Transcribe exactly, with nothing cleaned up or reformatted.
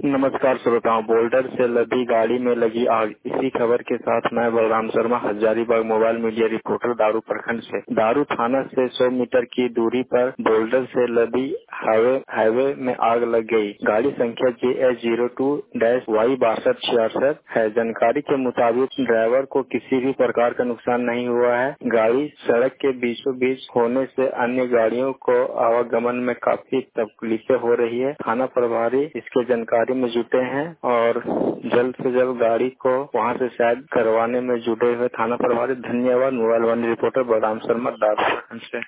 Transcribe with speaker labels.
Speaker 1: नमस्कार श्रोताओं, बोल्डर से लदी गाड़ी में लगी आग। इसी खबर के साथ मैं Balram Sharma, Hazaribagh mobile media reporter, Daru प्रखंड से। दारू थाना से सौ मीटर की दूरी पर बोल्डर से लदी हाईवे हाईवे में आग लग गई। गाड़ी संख्या J H zero two dash Y बासठ छियासठ है। जानकारी के मुताबिक ड्राइवर को किसी भी प्रकार का नुकसान नहीं हुआ है। गाड़ी सड़क के बीचों बीच होने से अन्य गाड़ियों को आवागमन में काफी तकलीफें हो रही है। थाना प्रभारी इसके जानकारी में जुटे हैं और जल्द से जल्द गाड़ी को वहां से शायद करवाने में जुटे हुए थाना प्रभारी। धन्यवाद। Mobile one reporter Balram Sharma, Daru प्रखंड से।